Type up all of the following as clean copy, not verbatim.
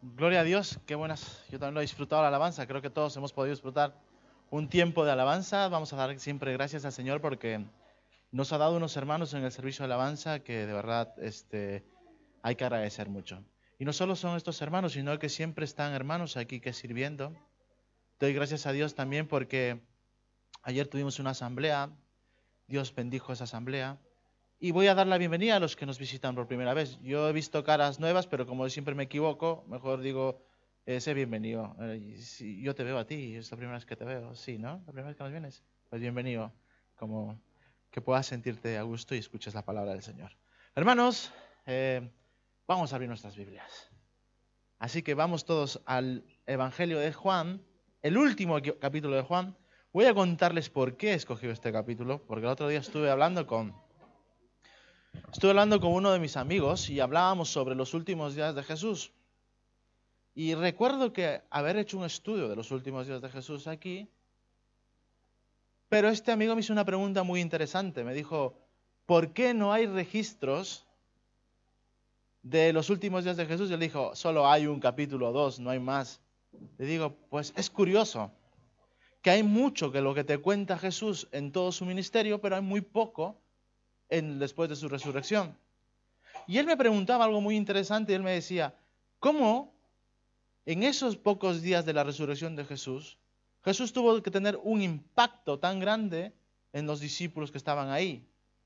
Gloria a Dios, qué buenas. Yo también lo he disfrutado la alabanza. Creo que todos hemos podido disfrutar un tiempo de alabanza. Vamos a dar siempre gracias al Señor porque nos ha dado unos hermanos en el servicio de alabanza que de verdad hay que agradecer mucho. Y no solo son estos hermanos, sino que siempre están hermanos aquí que sirviendo. Doy gracias a Dios también porque ayer tuvimos una asamblea. Dios bendijo esa asamblea. Y voy a dar la bienvenida a los que nos visitan por primera vez. Yo he visto caras nuevas, pero como siempre me equivoco, mejor digo, sé bienvenido. Si yo te veo a ti, es la primera vez que te veo, sí, ¿no? La primera vez que nos vienes. Pues bienvenido, como que puedas sentirte a gusto y escuches la palabra del Señor. Hermanos, vamos a abrir nuestras Biblias. Así que vamos todos al Evangelio de Juan, el último capítulo de Juan. Voy a contarles por qué he escogido este capítulo, porque el otro día estuve hablando con uno de mis amigos y hablábamos sobre los últimos días de Jesús. Y recuerdo que haber hecho un estudio de los últimos días de Jesús aquí, pero este amigo me hizo una pregunta muy interesante. Me dijo, ¿por qué no hay registros de los últimos días de Jesús? Y él dijo, solo hay un capítulo 2, no hay más. Le digo, pues es curioso que hay mucho que lo que te cuenta Jesús en todo su ministerio, pero hay muy poco después de su resurrección. Y él me preguntaba algo muy interesante y él me decía, ¿cómo en esos pocos días de la resurrección de Jesús, Jesús tuvo que tener un impacto tan grande en los discípulos que estaban ahí?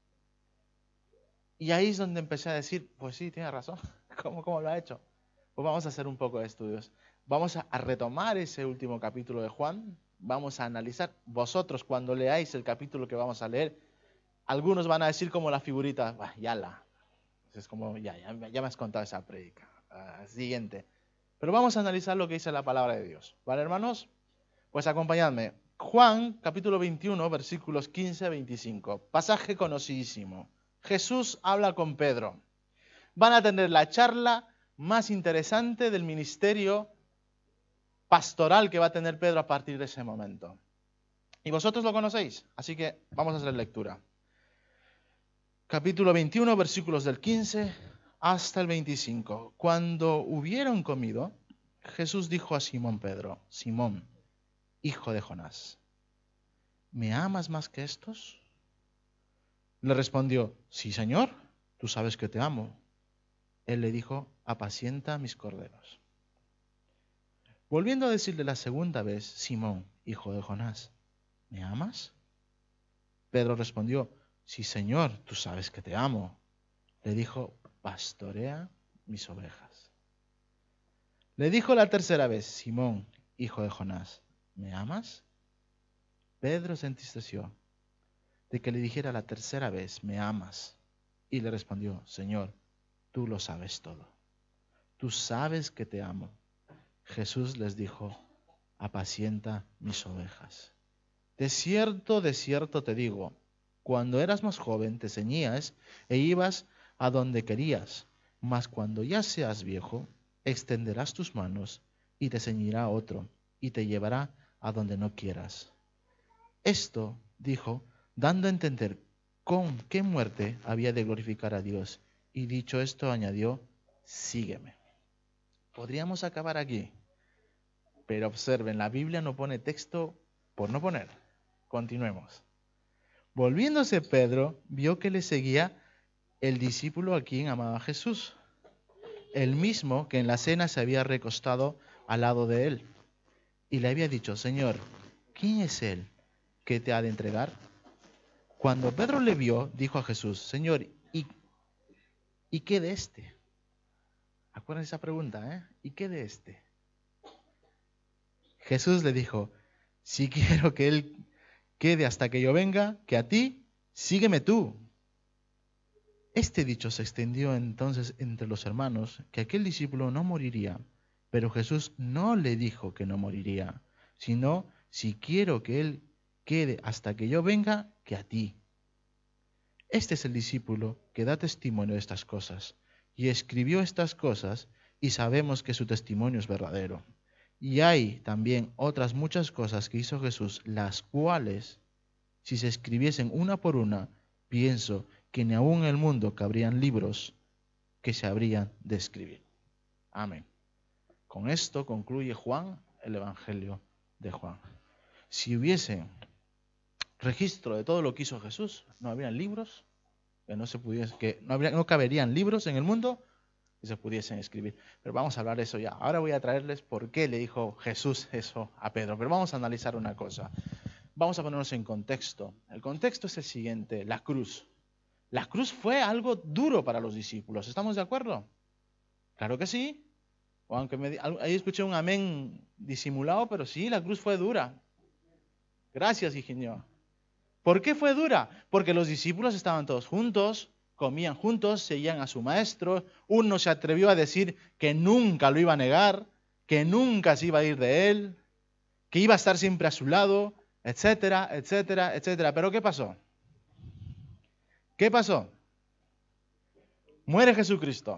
Y ahí es donde empecé a decir, pues sí, tiene razón, ¿cómo lo ha hecho? Pues vamos a hacer un poco de estudios. Vamos a retomar ese último capítulo de Juan, vamos a analizar. Vosotros cuando leáis el capítulo que vamos a leer, algunos van a decir como la figurita, es como, ya me has contado esa prédica. Siguiente. Pero vamos a analizar lo que dice la palabra de Dios. ¿Vale, hermanos? Pues acompañadme. Juan, capítulo 21, versículos 15 a 25. Pasaje conocidísimo. Jesús habla con Pedro. Van a tener la charla más interesante del ministerio pastoral que va a tener Pedro a partir de ese momento. Y vosotros lo conocéis, así que vamos a hacer lectura. Capítulo 21, versículos del 15 hasta el 25. Cuando hubieron comido, Jesús dijo a Simón Pedro, Simón, hijo de Jonás, ¿me amas más que estos? Le respondió, sí, Señor, tú sabes que te amo. Él le dijo, apacienta mis corderos. Volviendo a decirle la segunda vez, Simón, hijo de Jonás, ¿me amas? Pedro respondió, sí, Señor, tú sabes que te amo. Le dijo, pastorea mis ovejas. Le dijo la tercera vez, Simón, hijo de Jonás, ¿me amas? Pedro se entristeció de que le dijera la tercera vez, ¿me amas? Y le respondió, Señor, tú lo sabes todo. Tú sabes que te amo. Jesús les dijo, apacienta mis ovejas. De cierto te digo, cuando eras más joven te ceñías e ibas a donde querías, mas cuando ya seas viejo, extenderás tus manos y te ceñirá otro y te llevará a donde no quieras. Esto dijo, dando a entender con qué muerte había de glorificar a Dios. Y dicho esto, añadió, sígueme. Podríamos acabar aquí, pero observen, la Biblia no pone texto por no poner. Continuemos. Volviéndose Pedro, vio que le seguía el discípulo a quien amaba Jesús, el mismo que en la cena se había recostado al lado de él, y le había dicho, Señor, ¿quién es él que te ha de entregar? Cuando Pedro le vio, dijo a Jesús, Señor, ¿y qué de este? Acuérdense esa pregunta, ¿eh? ¿Y qué de este? Jesús le dijo, si quiero que él quede hasta que yo venga, que a ti, sígueme tú. Este dicho se extendió entonces entre los hermanos, que aquel discípulo no moriría, pero Jesús no le dijo que no moriría, sino, si quiero que él quede hasta que yo venga, que a ti. Este es el discípulo que da testimonio de estas cosas, y escribió estas cosas, y sabemos que su testimonio es verdadero. Y hay también otras muchas cosas que hizo Jesús, las cuales, si se escribiesen una por una, pienso que ni aún en el mundo cabrían libros que se habrían de escribir. Amén. Con esto concluye Juan el Evangelio de Juan. Si hubiese registro de todo lo que hizo Jesús, no habrían libros, no caberían libros en el mundo que se pudiesen escribir. Pero vamos a hablar de eso ya. Ahora voy a traerles por qué le dijo Jesús eso a Pedro. Pero vamos a analizar una cosa. Vamos a ponernos en contexto. El contexto es el siguiente, la cruz. La cruz fue algo duro para los discípulos. ¿Estamos de acuerdo? Claro que sí. O aunque ahí escuché un amén disimulado, pero sí, la cruz fue dura. Gracias, Higinio. ¿Por qué fue dura? Porque los discípulos estaban todos juntos, comían juntos, seguían a su maestro. Uno se atrevió a decir que nunca lo iba a negar, que nunca se iba a ir de él, que iba a estar siempre a su lado, etcétera, etcétera, etcétera. Pero ¿qué pasó? ¿Qué pasó? Muere Jesucristo.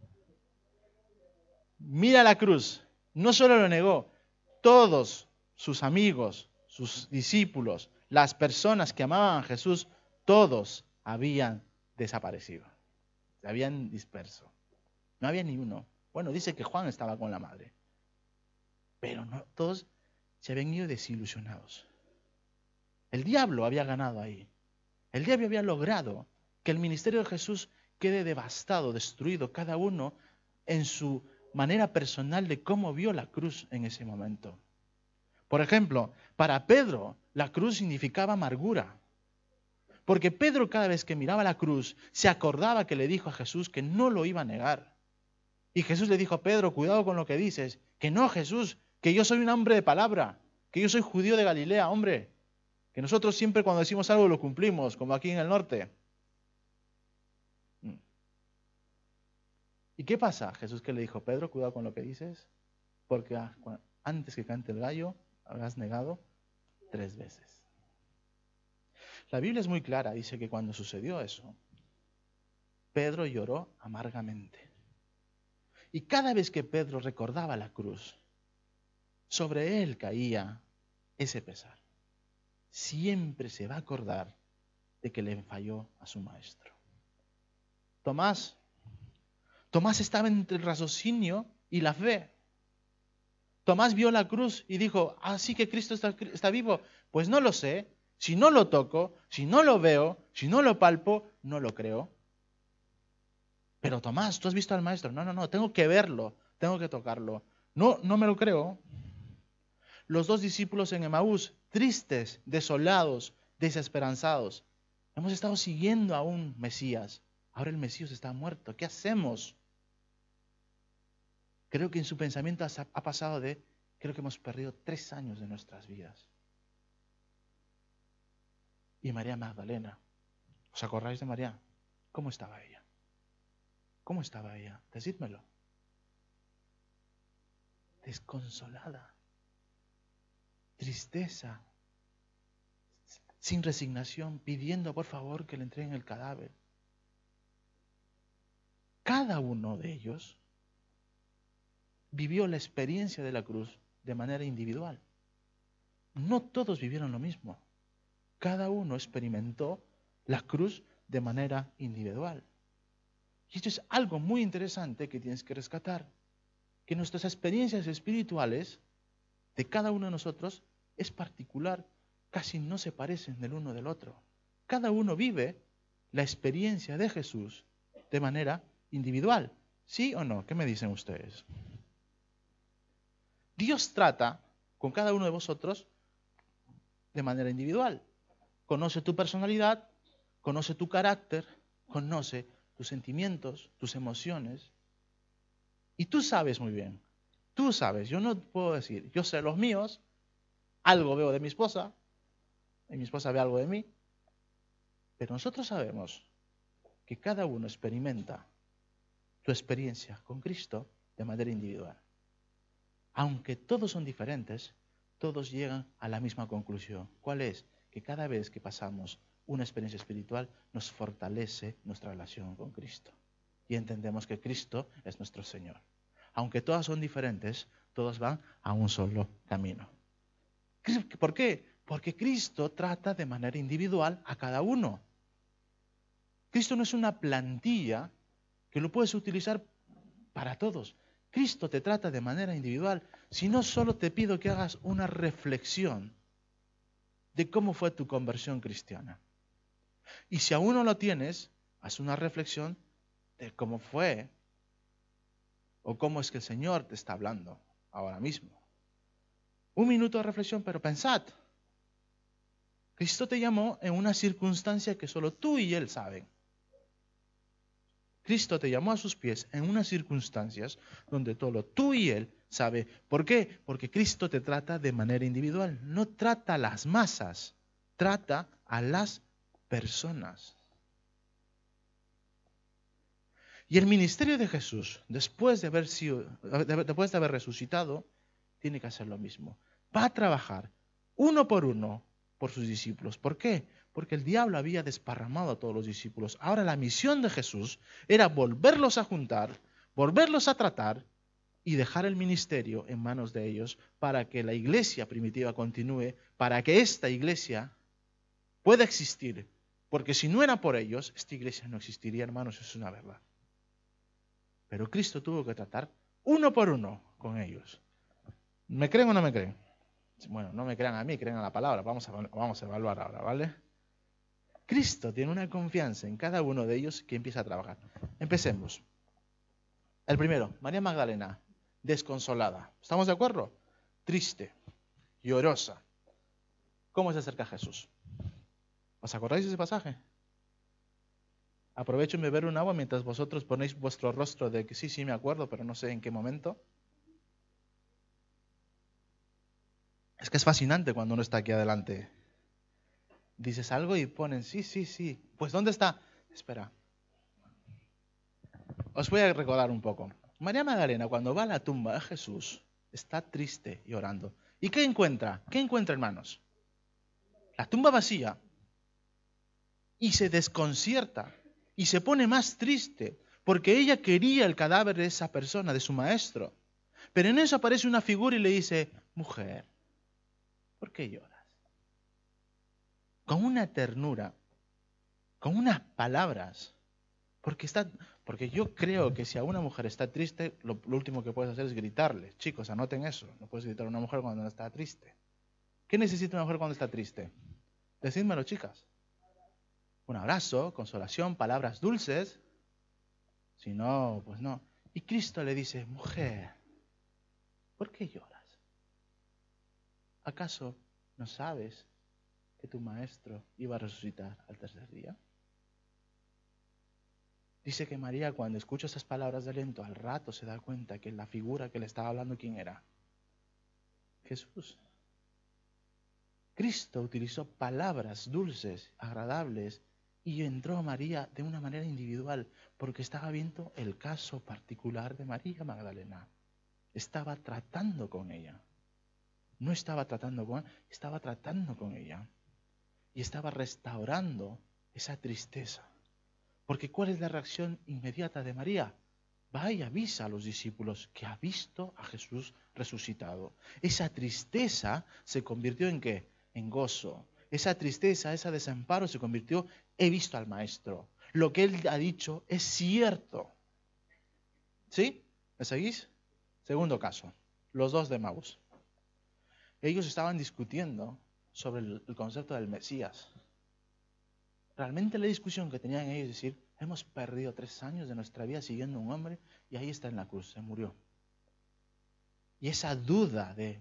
Mira la cruz. No solo lo negó, todos sus amigos, sus discípulos, las personas que amaban a Jesús, todos habían desaparecido. Se habían disperso. No había ni uno. Bueno, dice que Juan estaba con la madre. Pero no, todos se habían ido desilusionados. El diablo había ganado ahí. El diablo había logrado que el ministerio de Jesús quede devastado, destruido, cada uno en su manera personal de cómo vio la cruz en ese momento. Por ejemplo, para Pedro, la cruz significaba amargura. Porque Pedro cada vez que miraba la cruz, se acordaba que le dijo a Jesús que no lo iba a negar. Y Jesús le dijo a Pedro, cuidado con lo que dices, que no, Jesús, que yo soy un hombre de palabra, que yo soy judío de Galilea, hombre, que nosotros siempre cuando decimos algo lo cumplimos, como aquí en el norte. ¿Y qué pasa? Jesús que le dijo, Pedro, cuidado con lo que dices, porque antes que cante el gallo, habrás negado 3 veces. La Biblia es muy clara, dice que cuando sucedió eso, Pedro lloró amargamente. Y cada vez que Pedro recordaba la cruz, sobre él caía ese pesar. Siempre se va a acordar de que le falló a su maestro. Tomás estaba entre el raciocinio y la fe. Tomás vio la cruz y dijo, ¿sí que Cristo está vivo? Pues no lo sé. Si no lo toco, si no lo veo, si no lo palpo, no lo creo. Pero Tomás, ¿tú has visto al maestro? No, tengo que verlo, tengo que tocarlo. No me lo creo. Los 2 discípulos en Emaús, tristes, desolados, desesperanzados. Hemos estado siguiendo a un Mesías. Ahora el Mesías está muerto. ¿Qué hacemos? Creo que en su pensamiento ha pasado creo que hemos perdido 3 años de nuestras vidas. Y María Magdalena, ¿os acordáis de María? ¿Cómo estaba ella? ¿Cómo estaba ella? Decídmelo. Desconsolada. Tristeza. Sin resignación, pidiendo por favor que le entreguen el cadáver. Cada uno de ellos vivió la experiencia de la cruz de manera individual. No todos vivieron lo mismo. Cada uno experimentó la cruz de manera individual. Y esto es algo muy interesante que tienes que rescatar. Que nuestras experiencias espirituales de cada uno de nosotros es particular. Casi no se parecen del uno del otro. Cada uno vive la experiencia de Jesús de manera individual. ¿Sí o no? ¿Qué me dicen ustedes? Dios trata con cada uno de vosotros de manera individual. Conoce tu personalidad, conoce tu carácter, conoce tus sentimientos, tus emociones. Y tú sabes muy bien. Tú sabes, yo no puedo decir, yo sé los míos, algo veo de mi esposa, y mi esposa ve algo de mí, pero nosotros sabemos que cada uno experimenta su experiencia con Cristo de manera individual. Aunque todos son diferentes, todos llegan a la misma conclusión. ¿Cuál es? Que cada vez que pasamos una experiencia espiritual nos fortalece nuestra relación con Cristo. Y entendemos que Cristo es nuestro Señor. Aunque todas son diferentes, todos van a un solo camino. ¿Por qué? Porque Cristo trata de manera individual a cada uno. Cristo no es una plantilla que lo puedes utilizar para todos. Cristo te trata de manera individual, si no solo te pido que hagas una reflexión de cómo fue tu conversión cristiana. Y si aún no lo tienes, haz una reflexión de cómo fue o cómo es que el Señor te está hablando ahora mismo. Un minuto de reflexión, pero pensad. Cristo te llamó en una circunstancia que solo tú y Él saben. Cristo te llamó a sus pies en unas circunstancias donde solo tú y Él saben. ¿Por qué? Porque Cristo te trata de manera individual. No trata a las masas, trata a las personas. Y el ministerio de Jesús, después de haber resucitado, tiene que hacer lo mismo. Va a trabajar uno por sus discípulos. ¿Por qué? Porque el diablo había desparramado a todos los discípulos. Ahora la misión de Jesús era volverlos a juntar, volverlos a tratar y dejar el ministerio en manos de ellos para que la iglesia primitiva continúe, para que esta iglesia pueda existir. Porque si no era por ellos, esta iglesia no existiría, hermanos, eso es una verdad. Pero Cristo tuvo que tratar uno por uno con ellos. ¿Me creen o no me creen? Bueno, no me crean a mí, crean a la palabra. Vamos a evaluar ahora, ¿vale? Cristo tiene una confianza en cada uno de ellos que empieza a trabajar. Empecemos. El primero, María Magdalena, desconsolada. ¿Estamos de acuerdo? Triste, llorosa. ¿Cómo se acerca a Jesús? ¿Os acordáis de ese pasaje? Aprovecho en beber un agua mientras vosotros ponéis vuestro rostro de que sí, me acuerdo, pero no sé en qué momento. Es que es fascinante cuando uno está aquí adelante. Dices algo y ponen, sí. Pues ¿dónde está? Espera. Os voy a recordar un poco. María Magdalena, cuando va a la tumba de Jesús, está triste y orando. ¿Y qué encuentra? ¿Qué encuentra, hermanos? La tumba vacía. Y se desconcierta. Y se pone más triste. Porque ella quería el cadáver de esa persona, de su maestro. Pero en eso aparece una figura y le dice, mujer, ¿por qué lloras? Con una ternura, con unas palabras. Porque yo creo que si a una mujer está triste, lo último que puedes hacer es gritarle. Chicos, anoten eso. No puedes gritar a una mujer cuando está triste. ¿Qué necesita una mujer cuando está triste? Decídmelo, chicas. Un abrazo, consolación, palabras dulces. Si no, pues no. Y Cristo le dice, mujer, ¿por qué lloras? ¿Acaso no sabes que tu maestro iba a resucitar al tercer día? Dice que María, cuando escucha esas palabras de aliento, al rato se da cuenta que la figura que le estaba hablando, ¿quién era? Jesús. Cristo utilizó palabras dulces, agradables, y entró a María de una manera individual, porque estaba viendo el caso particular de María Magdalena. Estaba tratando con ella. No estaba tratando con él, estaba tratando con ella. Y estaba restaurando esa tristeza. Porque ¿cuál es la reacción inmediata de María? Va y avisa a los discípulos que ha visto a Jesús resucitado. Esa tristeza se convirtió ¿en qué? En gozo. Esa tristeza, ese desamparo se convirtió, he visto al Maestro. Lo que Él ha dicho es cierto. ¿Sí? ¿Me seguís? Segundo caso, los dos de Emaús. Ellos estaban discutiendo sobre el concepto del Mesías. Realmente la discusión que tenían ellos es decir, hemos perdido 3 años de nuestra vida siguiendo a un hombre y ahí está en la cruz, se murió. Y esa duda de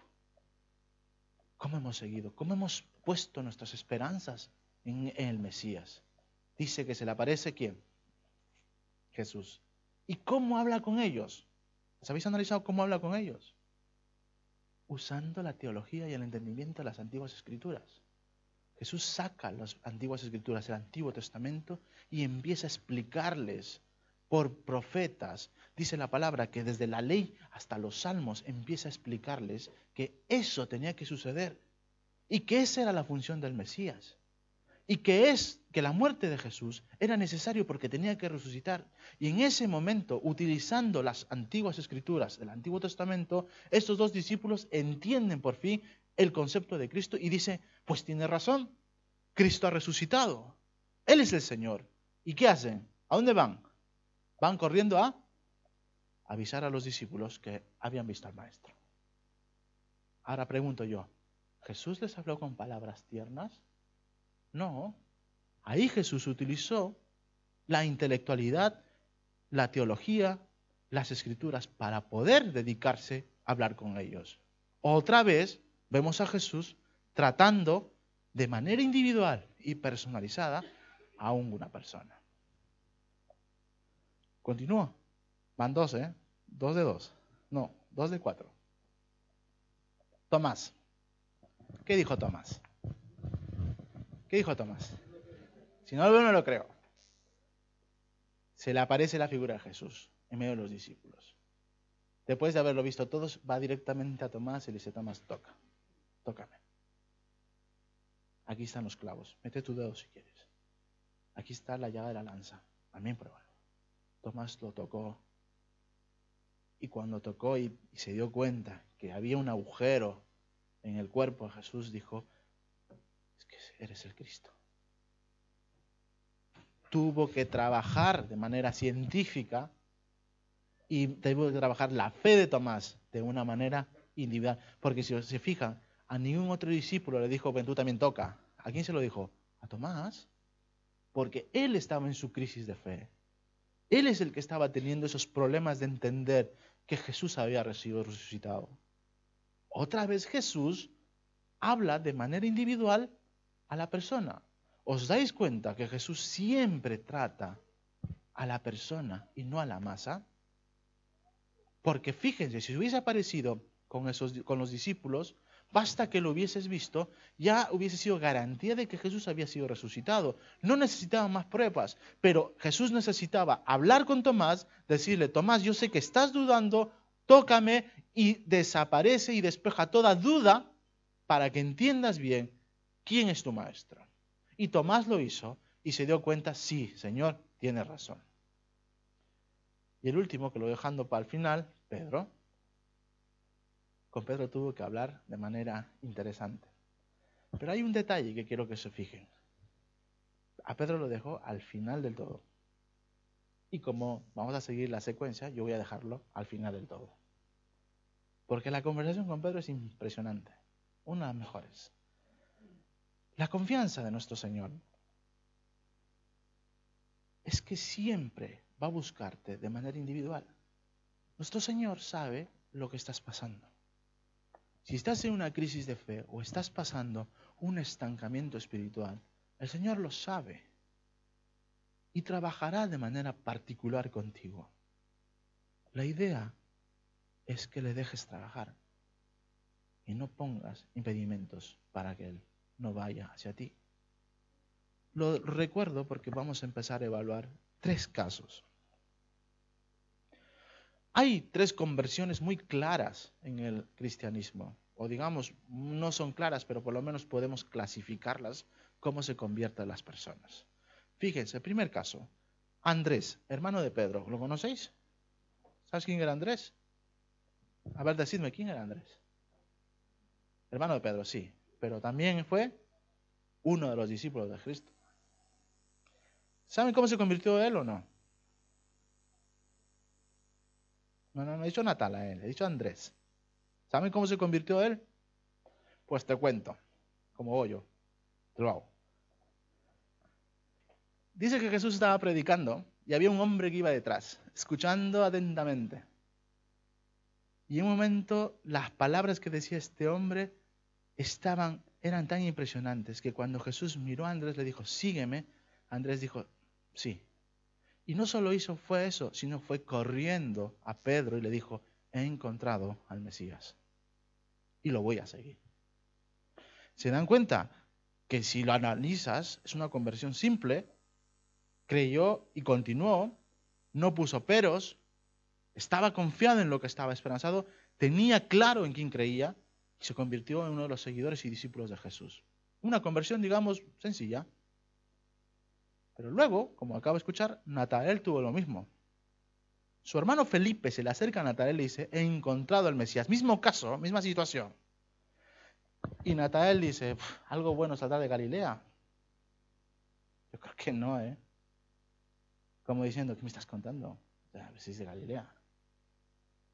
cómo hemos seguido, cómo hemos puesto nuestras esperanzas en el Mesías. Dice que se le aparece ¿quién? Jesús. ¿Y cómo habla con ellos? ¿Os habéis analizado cómo habla con ellos? Usando la teología y el entendimiento de las antiguas escrituras. Jesús saca las antiguas escrituras, el Antiguo Testamento, y empieza a explicarles por profetas. Dice la palabra que desde la ley hasta los salmos empieza a explicarles que eso tenía que suceder y que esa era la función del Mesías. Y que la muerte de Jesús era necesario porque tenía que resucitar. Y en ese momento, utilizando las antiguas escrituras del Antiguo Testamento, estos dos discípulos entienden por fin el concepto de Cristo y dice, pues tiene razón, Cristo ha resucitado, Él es el Señor. ¿Y qué hacen? ¿A dónde van? Van corriendo a avisar a los discípulos que habían visto al Maestro. Ahora pregunto yo, ¿Jesús les habló con palabras tiernas? No. Ahí Jesús utilizó la intelectualidad, la teología, las escrituras para poder dedicarse a hablar con ellos. Otra vez vemos a Jesús tratando de manera individual y personalizada a una persona. Continúo. Van 2, ¿eh? 2 de 2. No, 2 de 4. Tomás. ¿Qué dijo Tomás? ¿Qué dijo Tomás? Si no lo veo, no lo creo. Se le aparece la figura de Jesús en medio de los discípulos. Después de haberlo visto todos, va directamente a Tomás y le dice, Tomás, tócame. Aquí están los clavos, mete tu dedo si quieres. Aquí está la llaga de la lanza, también pruébalo. Tomás lo tocó, y cuando tocó y se dio cuenta que había un agujero en el cuerpo de Jesús, dijo, es que eres el Cristo. Tuvo que trabajar de manera científica y tuvo que trabajar la fe de Tomás de una manera individual. Porque si se fijan, a ningún otro discípulo le dijo, ven, tú también toca. ¿A quién se lo dijo? A Tomás. Porque él estaba en su crisis de fe. Él es el que estaba teniendo esos problemas de entender que Jesús había sido resucitado. Otra vez Jesús habla de manera individual a la persona. ¿Os dais cuenta que Jesús siempre trata a la persona y no a la masa? Porque fíjense, si hubiese aparecido con los discípulos, basta que lo hubieses visto, ya hubiese sido garantía de que Jesús había sido resucitado. No necesitaba más pruebas, pero Jesús necesitaba hablar con Tomás, decirle, Tomás, yo sé que estás dudando, tócame, y desaparece y despeja toda duda para que entiendas bien quién es tu maestro. Y Tomás lo hizo y se dio cuenta, sí, Señor, tienes razón. Y el último, que lo dejando para el final, Pedro. Con Pedro tuvo que hablar de manera interesante. Pero hay un detalle que quiero que se fijen. A Pedro lo dejó al final del todo. Y como vamos a seguir la secuencia, yo voy a dejarlo al final del todo. Porque la conversación con Pedro es impresionante. Una de las mejores. La confianza de nuestro Señor es que siempre va a buscarte de manera individual. Nuestro Señor sabe lo que estás pasando. Si estás en una crisis de fe o estás pasando un estancamiento espiritual, el Señor lo sabe y trabajará de manera particular contigo. La idea es que le dejes trabajar y no pongas impedimentos para que Él no vaya hacia ti. Lo recuerdo porque vamos a empezar a evaluar 3 casos. Hay 3 conversiones muy claras en el cristianismo, o digamos, no son claras, pero por lo menos podemos clasificarlas cómo se convierten las personas. Fíjense, primer caso, Andrés, hermano de Pedro, ¿lo conocéis? ¿Sabes quién era Andrés? A ver, decidme, ¿quién era Andrés? Hermano de Pedro, sí, pero también fue uno de los discípulos de Cristo. ¿Saben cómo se convirtió él o no? No he dicho Natanael, he dicho Andrés. ¿Saben cómo se convirtió él? Pues te cuento, como voy yo, te lo hago. Dice que Jesús estaba predicando y había un hombre que iba detrás, escuchando atentamente. Y en un momento las palabras que decía este hombre eran tan impresionantes que cuando Jesús miró a Andrés le dijo, sígueme, Andrés dijo, sí. Y no solo fue eso, sino fue corriendo a Pedro y le dijo, he encontrado al Mesías y lo voy a seguir. ¿Se dan cuenta? Que si lo analizas, es una conversión simple, creyó y continuó, no puso peros, estaba confiado en lo que estaba esperanzado, tenía claro en quién creía y se convirtió en uno de los seguidores y discípulos de Jesús. Una conversión, digamos, sencilla. Pero luego, como acabo de escuchar, Natanael tuvo lo mismo. Su hermano Felipe se le acerca a Natanael y le dice, he encontrado al Mesías. Mismo caso, misma situación. Y Natanael dice, ¿algo bueno saldrá de Galilea? Yo creo que no, ¿eh? Como diciendo, ¿qué me estás contando? A ver si es de Galilea.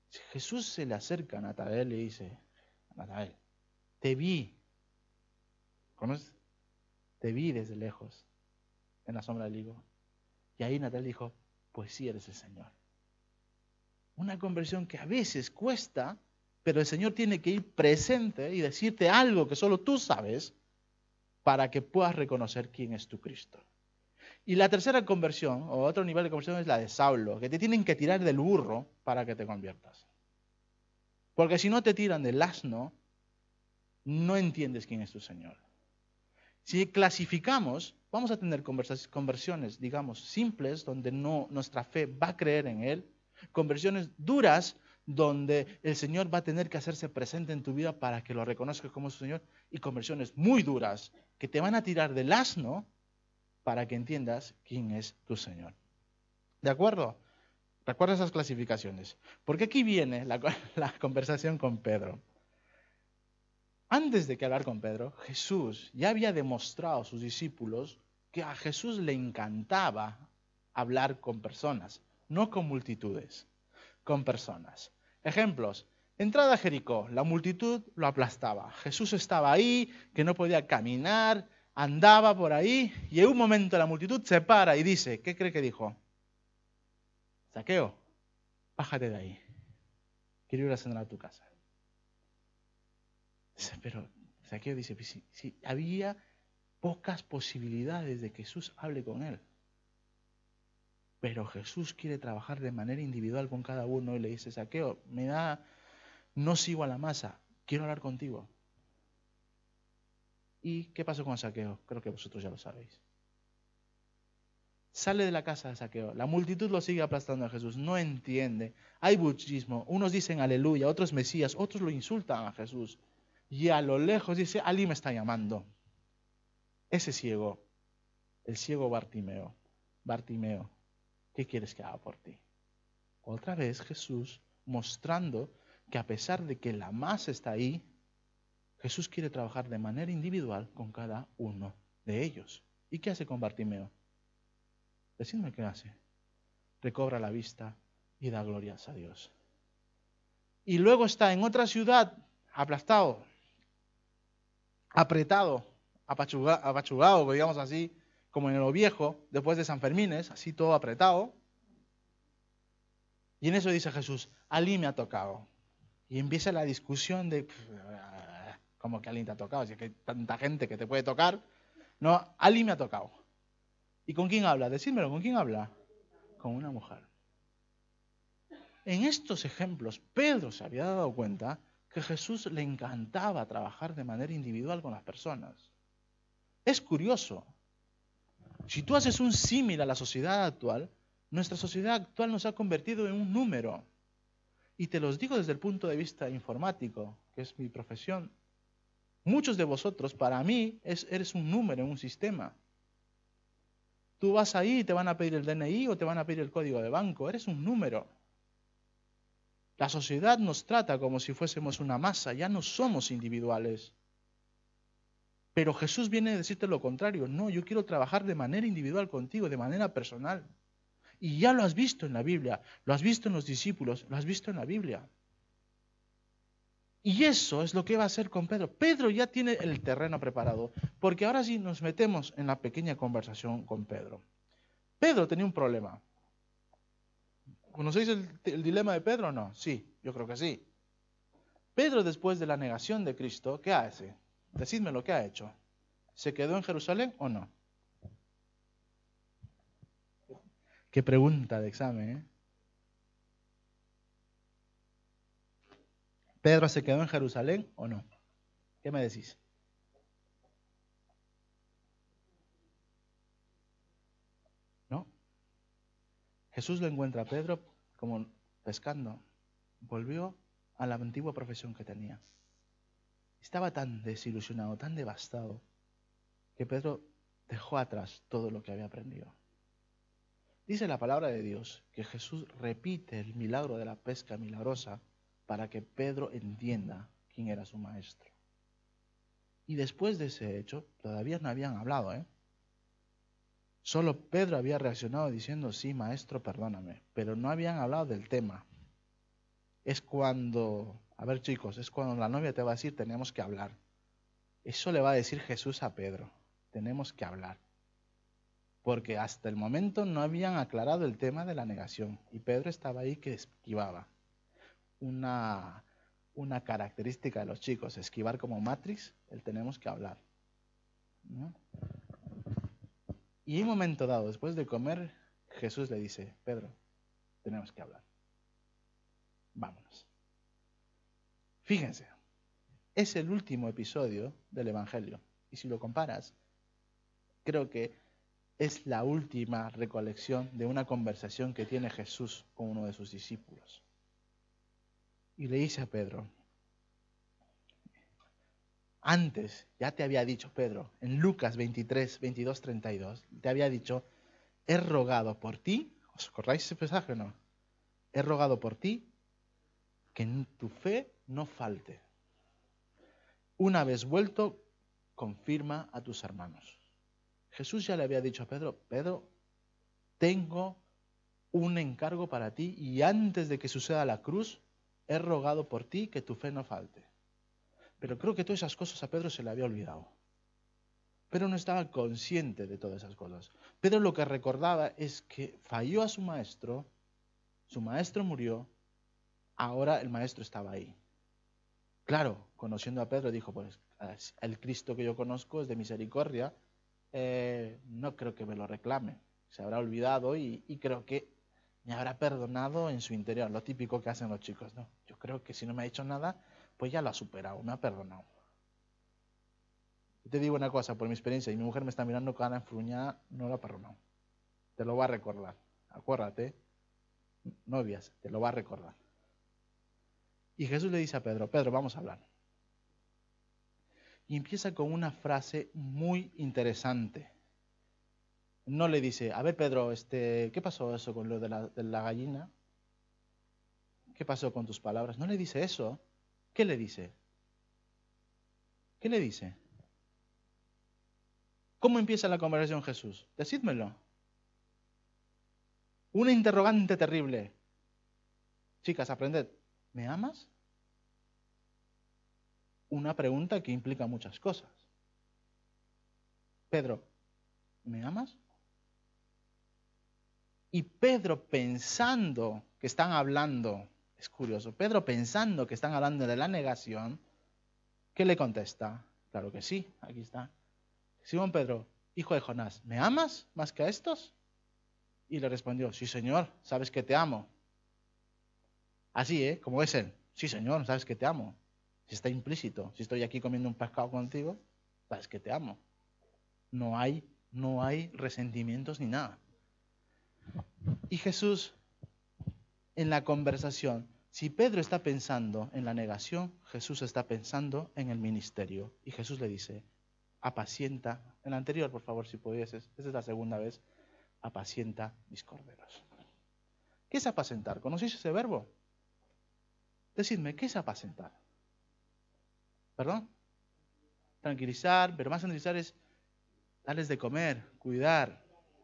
Jesús se le acerca a Natanael y le dice, Natanael, te vi, ¿conoces? Te vi desde lejos, en la sombra del higo. Y ahí Natanael dijo, pues sí eres el Señor. Una conversión que a veces cuesta, pero el Señor tiene que ir presente y decirte algo que solo tú sabes para que puedas reconocer quién es tu Cristo. Y la tercera conversión, o otro nivel de conversión, es la de Saulo, que te tienen que tirar del burro para que te conviertas. Porque si no te tiran del asno, no entiendes quién es tu Señor. Si clasificamos, vamos a tener conversiones, digamos, simples, donde nuestra fe va a creer en Él. Conversiones duras, donde el Señor va a tener que hacerse presente en tu vida para que lo reconozcas como su Señor. Y conversiones muy duras, que te van a tirar del asno para que entiendas quién es tu Señor. ¿De acuerdo? Recuerda esas clasificaciones. Porque aquí viene la conversación con Pedro. Antes de que hablar con Pedro, Jesús ya había demostrado a sus discípulos que a Jesús le encantaba hablar con personas, no con multitudes, con personas. Ejemplos. Entrada a Jericó, la multitud lo aplastaba. Jesús estaba ahí, que no podía caminar, andaba por ahí, y en un momento la multitud se para y dice, ¿qué cree que dijo? Zaqueo, bájate de ahí. Quiero ir a cenar a tu casa. Pero Zaqueo dice, pues si había pocas posibilidades de que Jesús hable con él. Pero Jesús quiere trabajar de manera individual con cada uno y le dice, Zaqueo, no sigo a la masa, quiero hablar contigo. ¿Y qué pasó con Zaqueo? Creo que vosotros ya lo sabéis. Sale de la casa de Zaqueo, la multitud lo sigue aplastando a Jesús, no entiende. Hay bullismo, unos dicen aleluya, otros Mesías, otros lo insultan a Jesús. Y a lo lejos dice, Ali me está llamando. Ese ciego, el ciego Bartimeo, ¿qué quieres que haga por ti? Otra vez Jesús mostrando que a pesar de que la masa está ahí, Jesús quiere trabajar de manera individual con cada uno de ellos. ¿Y qué hace con Bartimeo? Decidme qué hace. Recobra la vista y da glorias a Dios. Y luego está en otra ciudad, aplastado, apretado, apachugado, digamos así, como en lo viejo, después de San Fermines, así todo apretado. Y en eso dice Jesús, Ali me ha tocado. Y empieza la discusión de, ¿cómo que Ali te ha tocado? Si es que hay tanta gente que te puede tocar. No, Ali me ha tocado. ¿Y con quién habla? Decídmelo, ¿con quién habla? Con una mujer. En estos ejemplos, Pedro se había dado cuenta que a Jesús le encantaba trabajar de manera individual con las personas. Es curioso. Si tú haces un símil a la sociedad actual, nuestra sociedad actual nos ha convertido en un número. Y te los digo desde el punto de vista informático, que es mi profesión. Muchos de vosotros, para mí, eres un número en un sistema. Tú vas ahí y te van a pedir el DNI o te van a pedir el código de banco. Eres un número. La sociedad nos trata como si fuésemos una masa. Ya no somos individuales. Pero Jesús viene a decirte lo contrario. No, yo quiero trabajar de manera individual contigo, de manera personal. Y ya lo has visto en la Biblia. Lo has visto en los discípulos. Lo has visto en la Biblia. Y eso es lo que va a hacer con Pedro. Pedro ya tiene el terreno preparado, porque ahora sí nos metemos en la pequeña conversación con Pedro. Pedro tenía un problema. ¿Conocéis el dilema de Pedro o no? Sí, yo creo que sí. Pedro, después de la negación de Cristo, ¿qué hace? Decidme lo que ha hecho. ¿Se quedó en Jerusalén o no? Qué pregunta de examen, ¿eh? ¿Pedro se quedó en Jerusalén o no? ¿Qué me decís? ¿No? Jesús lo encuentra a Pedro como pescando. Volvió a la antigua profesión que tenía. Estaba tan desilusionado, tan devastado, que Pedro dejó atrás todo lo que había aprendido. Dice la palabra de Dios que Jesús repite el milagro de la pesca milagrosa para que Pedro entienda quién era su maestro. Y después de ese hecho, todavía no habían hablado, Solo Pedro había reaccionado diciendo, sí, maestro, perdóname, pero no habían hablado del tema. es cuando, a ver chicos, es cuando la novia te va a decir tenemos que hablar. Eso le va a decir Jesús a Pedro, tenemos que hablar. Porque hasta el momento no habían aclarado el tema de la negación y Pedro estaba ahí que esquivaba. Una característica de los chicos, esquivar como Matrix, el tenemos que hablar, ¿no? Y en un momento dado, después de comer, Jesús le dice, Pedro, tenemos que hablar. Vámonos. Fíjense, es el último episodio del Evangelio. Y si lo comparas, creo que es la última recolección de una conversación que tiene Jesús con uno de sus discípulos. Y le dice a Pedro, antes ya te había dicho Pedro, en Lucas 23, 22, 32, te había dicho, he rogado por ti, ¿os acordáis ese pasaje o no? He rogado por ti que en tu fe no falte. Una vez vuelto, confirma a tus hermanos. Jesús ya le había dicho a Pedro, Pedro, tengo un encargo para ti y antes de que suceda la cruz, he rogado por ti que tu fe no falte. Pero creo que todas esas cosas a Pedro se le había olvidado. Pedro no estaba consciente de todas esas cosas. Pedro lo que recordaba es que falló a su maestro murió, ahora el maestro estaba ahí. Claro, conociendo a Pedro dijo, pues el Cristo que yo conozco es de misericordia, no creo que me lo reclame. Se habrá olvidado y creo que me habrá perdonado en su interior, lo típico que hacen los chicos, ¿no? Yo creo que si no me ha hecho nada, pues ya lo ha superado, me ha perdonado. Yo te digo una cosa, por mi experiencia, y mi mujer me está mirando cara enfruñada, no lo ha perdonado. Te lo va a recordar. Acuérdate, novias, te lo va a recordar. Y Jesús le dice a Pedro, Pedro, vamos a hablar. Y empieza con una frase muy interesante. No le dice, a ver Pedro, ¿qué pasó eso con lo de la gallina? ¿Qué pasó con tus palabras? No le dice eso. ¿Qué le dice? ¿Qué le dice? ¿Cómo empieza la conversación Jesús? Decídmelo. Una interrogante terrible. Chicas, aprended. ¿Me amas? Una pregunta que implica muchas cosas. Pedro, ¿me amas? Y Pedro pensando que están hablando, es curioso, Pedro pensando que están hablando de la negación, ¿qué le contesta? Claro que sí, aquí está. Simón Pedro, hijo de Jonás, ¿me amas más que a estos? Y le respondió, sí Señor, sabes que te amo. Así, como es él, sí Señor, sabes que te amo. Si está implícito, si estoy aquí comiendo un pescado contigo, sabes que te amo. No hay resentimientos ni nada. Y Jesús, en la conversación, si Pedro está pensando en la negación, Jesús está pensando en el ministerio. Y Jesús le dice, apacienta, en la anterior, por favor, si pudieses, esta es la segunda vez, apacienta mis corderos. ¿Qué es apacentar? ¿Conocéis ese verbo? Decidme, ¿qué es apacentar? ¿Perdón? Tranquilizar, pero más tranquilizar es darles de comer, cuidar.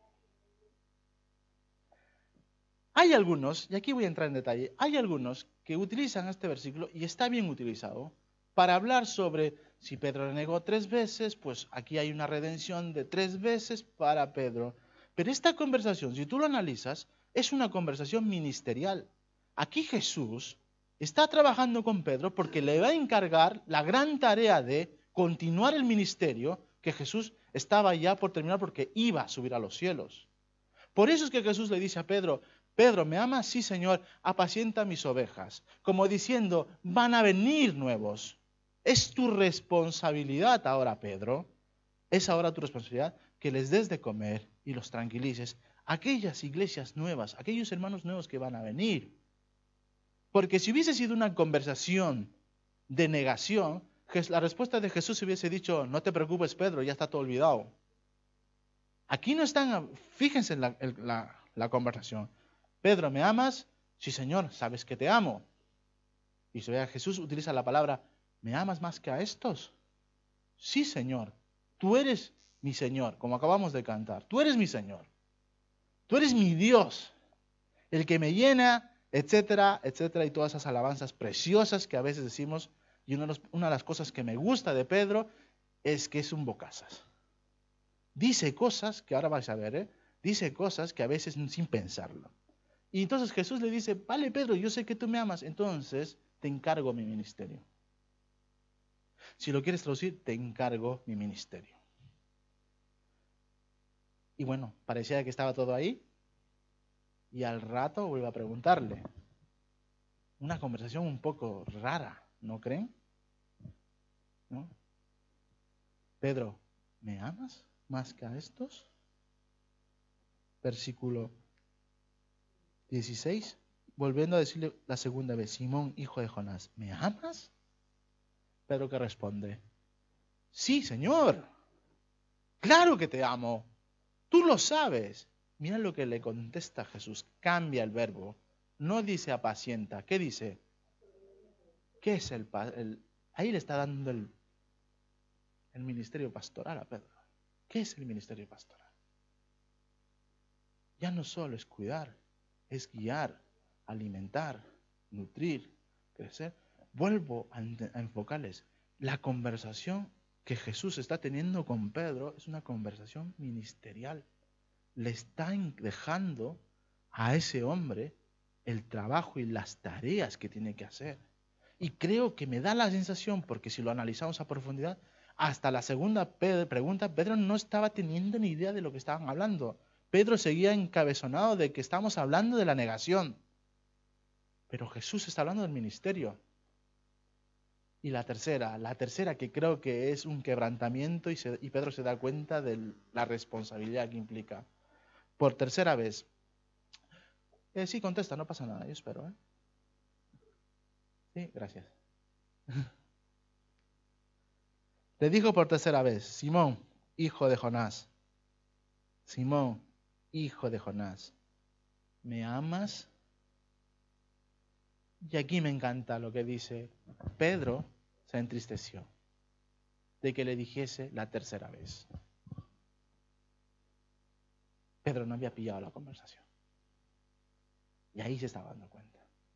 Hay algunos, y aquí voy a entrar en detalle, hay algunos que utilizan este versículo, y está bien utilizado, para hablar sobre si Pedro le negó 3 veces, pues aquí hay una redención de 3 veces para Pedro. Pero esta conversación, si tú lo analizas, es una conversación ministerial. Aquí Jesús está trabajando con Pedro porque le va a encargar la gran tarea de continuar el ministerio que Jesús estaba ya por terminar porque iba a subir a los cielos. Por eso es que Jesús le dice a Pedro, Pedro, ¿me amas? Sí, Señor, apacienta mis ovejas. Como diciendo, van a venir nuevos. Es tu responsabilidad ahora, Pedro. Es ahora tu responsabilidad que les des de comer y los tranquilices. Aquellas iglesias nuevas, aquellos hermanos nuevos que van a venir. Porque si hubiese sido una conversación de negación, la respuesta de Jesús hubiese dicho, no te preocupes, Pedro, ya está todo olvidado. Aquí no están, fíjense en la conversación. Pedro, ¿me amas? Sí, Señor, sabes que te amo. Y Jesús utiliza la palabra, ¿me amas más que a estos? Sí, Señor, tú eres mi Señor, como acabamos de cantar. Tú eres mi Señor. Tú eres mi Dios, el que me llena etcétera, etcétera, y todas esas alabanzas preciosas que a veces decimos. Y una de las cosas que me gusta de Pedro es que es un bocazas. Dice cosas que ahora vais a ver, dice cosas que a veces sin pensarlo. Y entonces Jesús le dice, vale Pedro, yo sé que tú me amas, entonces te encargo mi ministerio. Si lo quieres traducir, te encargo mi ministerio. Y bueno, parecía que estaba todo ahí. Y al rato vuelve a preguntarle. Una conversación un poco rara, ¿no creen? ¿No? Pedro, ¿me amas más que a estos? Versículo 16. Volviendo a decirle la segunda vez, Simón, hijo de Jonás, ¿me amas? Pedro que responde, sí, Señor, claro que te amo, tú lo sabes. Mira lo que le contesta Jesús, cambia el verbo, no dice apacienta, ¿qué dice? ¿Qué es ahí le está dando el ministerio pastoral a Pedro? ¿Qué es el ministerio pastoral? Ya no solo es cuidar, es guiar, alimentar, nutrir, crecer. Vuelvo a enfocarles. La conversación que Jesús está teniendo con Pedro es una conversación ministerial. Le están dejando a ese hombre el trabajo y las tareas que tiene que hacer. Y creo que me da la sensación, porque si lo analizamos a profundidad, hasta la segunda pregunta, Pedro no estaba teniendo ni idea de lo que estaban hablando. Pedro seguía encabezonado de que estamos hablando de la negación. Pero Jesús está hablando del ministerio. Y la tercera que creo que es un quebrantamiento y Pedro se da cuenta de la responsabilidad que implica. Por tercera vez. Sí, contesta, no pasa nada, yo espero. Sí, gracias. Le dijo por tercera vez, Simón, hijo de Jonás. Simón, hijo de Jonás, ¿me amas? Y aquí me encanta lo que dice. Pedro se entristeció de que le dijese la tercera vez. Pedro no había pillado la conversación. Y ahí se estaba dando cuenta.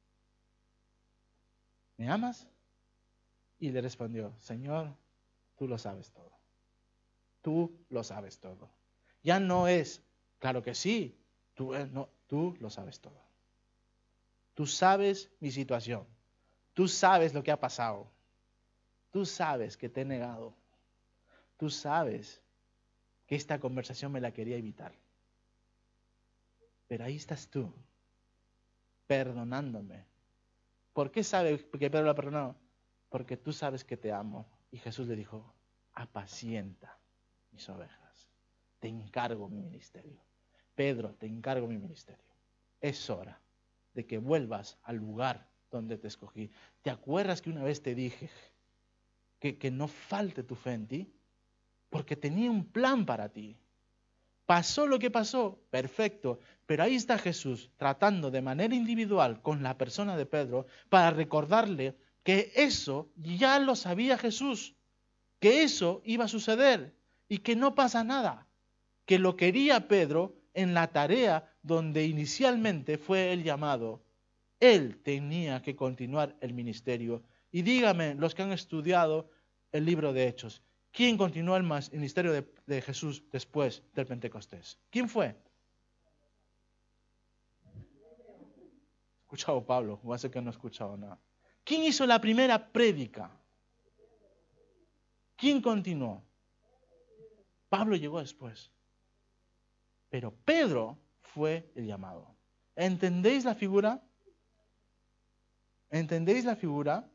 ¿Me amas? Y le respondió, Señor, tú lo sabes todo. Tú lo sabes todo. Ya no es, claro que sí, tú lo sabes todo. Tú sabes mi situación. Tú sabes lo que ha pasado. Tú sabes que te he negado. Tú sabes que esta conversación me la quería evitar. Pero ahí estás tú, perdonándome. ¿Por qué sabe que Pedro lo ha perdonado? Porque tú sabes que te amo. Y Jesús le dijo, apacienta mis ovejas. Te encargo mi ministerio. Pedro, te encargo mi ministerio. Es hora de que vuelvas al lugar donde te escogí. ¿Te acuerdas que una vez te dije que no falte tu fe en ti? Porque tenía un plan para ti. Pasó lo que pasó, perfecto, pero ahí está Jesús tratando de manera individual con la persona de Pedro para recordarle que eso ya lo sabía Jesús, que eso iba a suceder y que no pasa nada, que lo quería Pedro en la tarea donde inicialmente fue el llamado. Él tenía que continuar el ministerio. Y dígame, los que han estudiado el libro de Hechos, ¿quién continuó el ministerio de Jesús después del Pentecostés? ¿Quién fue? Escuchado Pablo, o hace que no he escuchado nada. ¿Quién hizo la primera prédica? ¿Quién continuó? Pablo llegó después. Pero Pedro fue el llamado. ¿Entendéis la figura? ¿Entendéis la figura?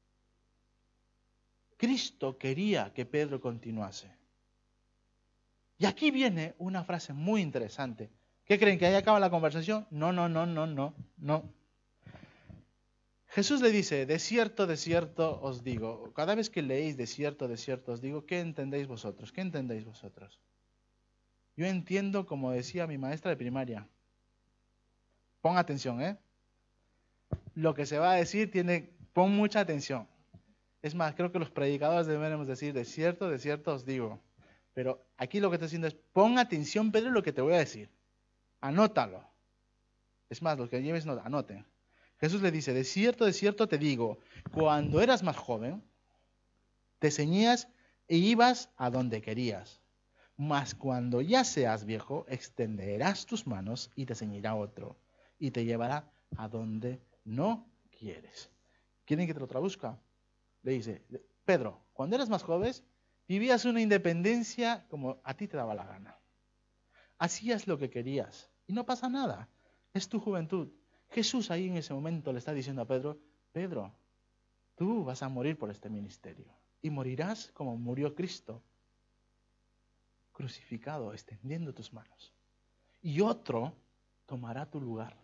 Cristo quería que Pedro continuase. Y aquí viene una frase muy interesante. ¿Qué creen? ¿Que ahí acaba la conversación? No. Jesús le dice, de cierto os digo. Cada vez que leéis de cierto os digo, ¿qué entendéis vosotros? ¿Qué entendéis vosotros? Yo entiendo, como decía mi maestra de primaria. Pon atención, ¿eh? Lo que se va a decir pon mucha atención. Es más, creo que los predicadores deberemos decir, de cierto os digo. Pero aquí lo que está diciendo es, pon atención, Pedro, lo que te voy a decir. Anótalo. Es más, los que lleves nota, anoten. Jesús le dice, de cierto te digo, cuando eras más joven, te ceñías e ibas a donde querías. Mas cuando ya seas viejo, extenderás tus manos y te ceñirá otro, y te llevará a donde no quieres. ¿Quieren que te lo traduzca? Le dice, Pedro, cuando eras más joven, vivías una independencia como a ti te daba la gana. Hacías lo que querías y no pasa nada. Es tu juventud. Jesús ahí en ese momento le está diciendo a Pedro, Pedro, tú vas a morir por este ministerio y morirás como murió Cristo, crucificado, extendiendo tus manos. Y otro tomará tu lugar.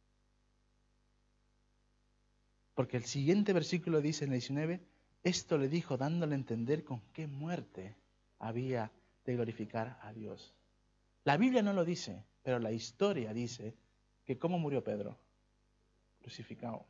Porque el siguiente versículo dice en el 19, esto le dijo dándole a entender con qué muerte había de glorificar a Dios. La Biblia no lo dice, pero la historia dice que cómo murió Pedro, crucificado.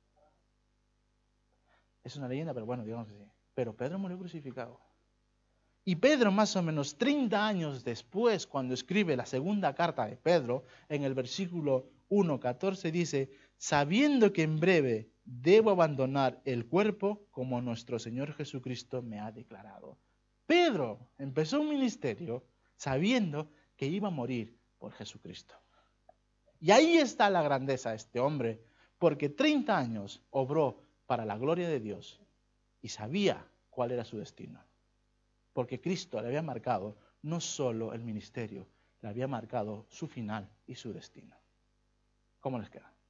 Es una leyenda, pero bueno, digamos que sí. Pero Pedro murió crucificado. Y Pedro, más o menos 30 años después, cuando escribe la segunda carta de Pedro, en el versículo 1:14 dice, sabiendo que en breve debo abandonar el cuerpo como nuestro Señor Jesucristo me ha declarado. Pedro empezó un ministerio sabiendo que iba a morir por Jesucristo. Y ahí está la grandeza de este hombre, porque 30 años obró para la gloria de Dios y sabía cuál era su destino. Porque Cristo le había marcado no solo el ministerio, le había marcado su final y su destino. ¿Cómo les queda?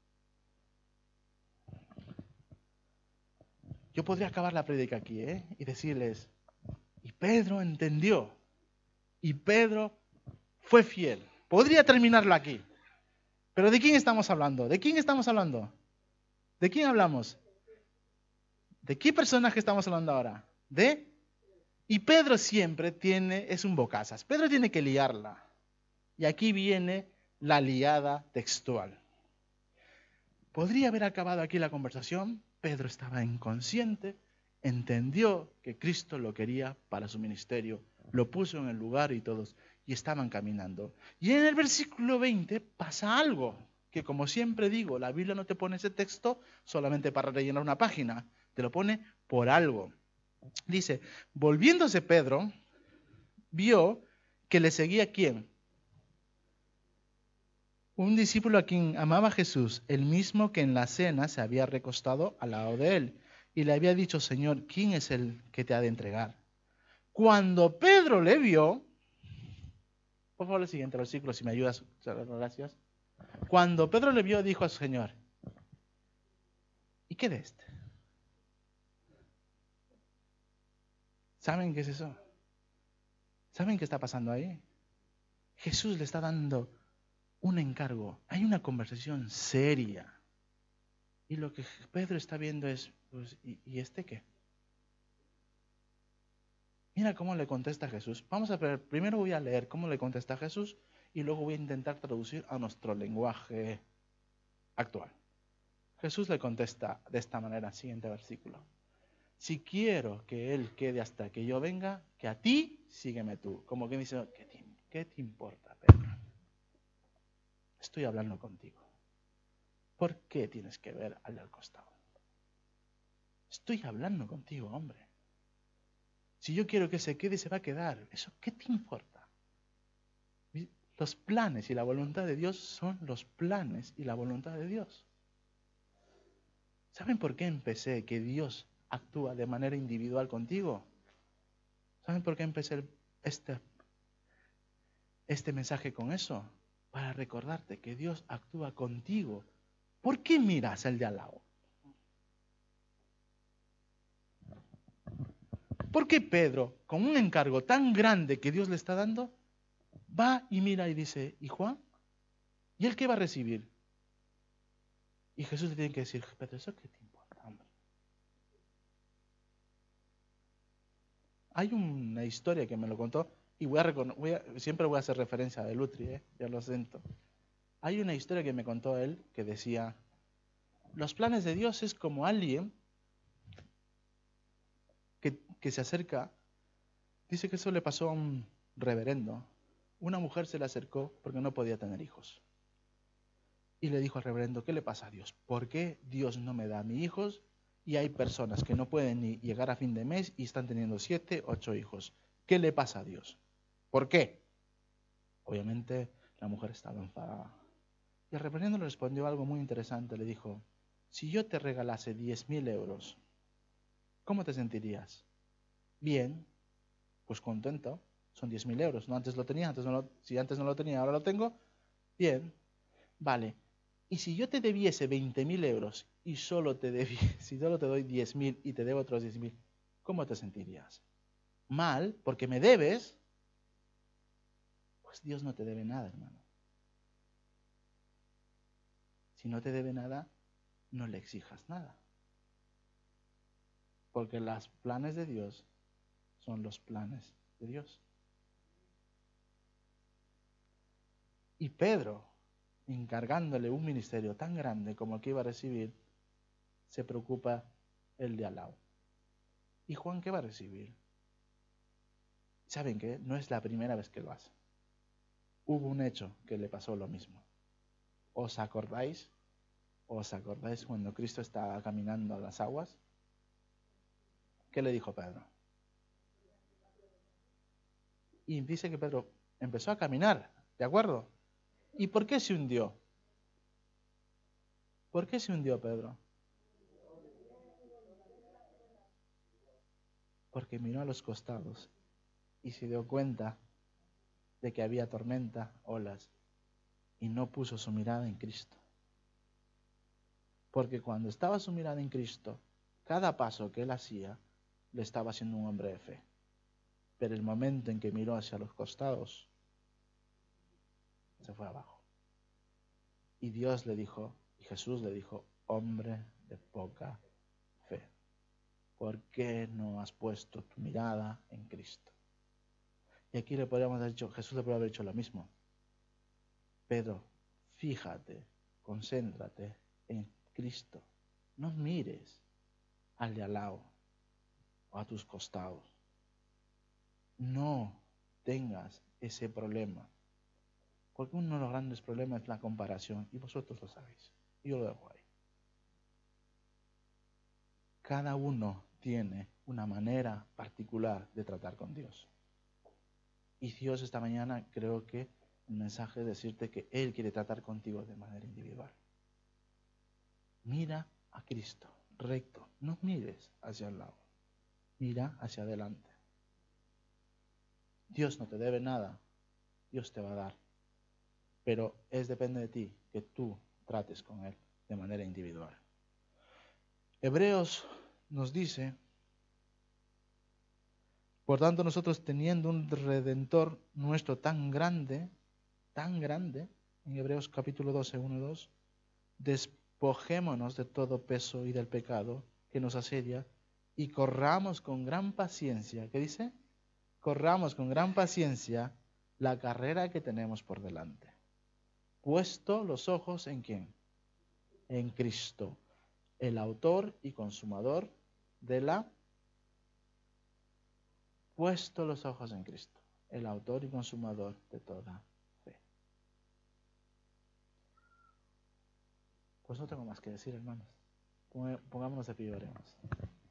Yo podría acabar la prédica aquí, y decirles, y Pedro entendió, y Pedro fue fiel. Podría terminarlo aquí. Pero ¿de quién estamos hablando? ¿De quién estamos hablando? ¿De quién hablamos? ¿De qué personaje estamos hablando ahora? Y Pedro siempre es un bocazas. Pedro tiene que liarla. Y aquí viene la liada textual. Podría haber acabado aquí la conversación. Pedro estaba inconsciente, entendió que Cristo lo quería para su ministerio, lo puso en el lugar y todos, y estaban caminando. Y en el versículo 20 pasa algo, que como siempre digo, la Biblia no te pone ese texto solamente para rellenar una página, te lo pone por algo. Dice, volviéndose Pedro, vio que le seguía ¿quién? Un discípulo a quien amaba Jesús, el mismo que en la cena se había recostado al lado de él, y le había dicho, Señor, ¿quién es el que te ha de entregar? Cuando Pedro le vio, por favor el siguiente versículo, si me ayudas, gracias. Cuando Pedro le vio, dijo a su Señor, ¿y qué de este? ¿Saben qué es eso? ¿Saben qué está pasando ahí? Jesús le está dando un encargo, hay una conversación seria. Y lo que Pedro está viendo es, pues, ¿y este qué? Mira cómo le contesta Jesús. Vamos a ver, primero voy a leer cómo le contesta Jesús y luego voy a intentar traducir a nuestro lenguaje actual. Jesús le contesta de esta manera, siguiente versículo. Si quiero que Él quede hasta que yo venga, que a ti sígueme tú. Como que me dice, ¿qué te importa, Pedro? Estoy hablando contigo. ¿Por qué tienes que ver al costado? Estoy hablando contigo, hombre. Si yo quiero que se quede, se va a quedar. ¿Eso qué te importa? Los planes y la voluntad de Dios son los planes y la voluntad de Dios. ¿Saben por qué empecé que Dios actúa de manera individual contigo? ¿Saben por qué empecé este mensaje con eso? Para recordarte que Dios actúa contigo. ¿Por qué miras al de al lado? ¿Por qué Pedro, con un encargo tan grande que Dios le está dando, va y mira y dice, ¿y Juan? ¿Y él qué va a recibir? Y Jesús le tiene que decir, Pedro, ¿eso qué te importa, hombre? Hay una historia que me lo contó, y siempre voy a hacer referencia a Delutri, ya lo siento. Hay una historia que me contó él que decía, los planes de Dios es como alguien que se acerca, dice que eso le pasó a un reverendo. Una mujer se le acercó porque no podía tener hijos. Y le dijo al reverendo, ¿qué le pasa a Dios? ¿Por qué Dios no me da a mis hijos? Y hay personas que no pueden ni llegar a fin de mes y están teniendo 7, 8 hijos. ¿Qué le pasa a Dios? ¿Por qué? Obviamente la mujer estaba enfadada. Y el reverendo le respondió algo muy interesante. Le dijo, si yo te regalase 10.000 euros, ¿cómo te sentirías? Bien, pues contento. Son 10.000 euros. No, antes lo tenía, si antes no lo tenía, ahora lo tengo. Bien, vale. Y si yo te debiese 20.000 euros y si solo te doy 10.000 y te debo otros 10.000, ¿cómo te sentirías? Mal, porque me debes. Pues Dios no te debe nada, hermano. Si no te debe nada, no le exijas nada. Porque los planes de Dios son los planes de Dios. Y Pedro, encargándole un ministerio tan grande como el que iba a recibir, se preocupa el de al lado. ¿Y Juan qué va a recibir? ¿Saben qué? No es la primera vez que lo hace. Hubo un hecho que le pasó lo mismo. ¿Os acordáis? ¿Os acordáis cuando Cristo estaba caminando a las aguas? ¿Qué le dijo Pedro? Y dice que Pedro empezó a caminar, ¿de acuerdo? ¿Y por qué se hundió? ¿Por qué se hundió Pedro? Porque miró a los costados y se dio cuenta de que había tormenta, olas, y no puso su mirada en Cristo. Porque cuando estaba su mirada en Cristo, cada paso que él hacía le estaba haciendo un hombre de fe. Pero el momento en que miró hacia los costados, se fue abajo. Y Dios le dijo, y Jesús le dijo, hombre de poca fe, ¿por qué no has puesto tu mirada en Cristo? Y aquí le podríamos haber dicho, Jesús le podría haber dicho lo mismo. Pedro, fíjate, concéntrate en Cristo. No mires al de al lado o a tus costados. No tengas ese problema. Porque uno de los grandes problemas es la comparación. Y vosotros lo sabéis. Yo lo dejo ahí. Cada uno tiene una manera particular de tratar con Dios. Y Dios esta mañana creo que el mensaje es decirte que Él quiere tratar contigo de manera individual. Mira a Cristo, recto. No mires hacia el lado. Mira hacia adelante. Dios no te debe nada. Dios te va a dar. Pero depende de ti que tú trates con Él de manera individual. Hebreos nos dice, por tanto nosotros teniendo un Redentor nuestro tan grande, en Hebreos capítulo 12, 1 y 2, despojémonos de todo peso y del pecado que nos asedia y corramos con gran paciencia, ¿qué dice? Corramos con gran paciencia la carrera que tenemos por delante. Puesto los ojos en ¿quién? En Cristo, el autor y consumador de la... Puesto los ojos en Cristo, el autor y consumador de toda fe. Pues no tengo más que decir, hermanos. Pongámonos de pie y oremos.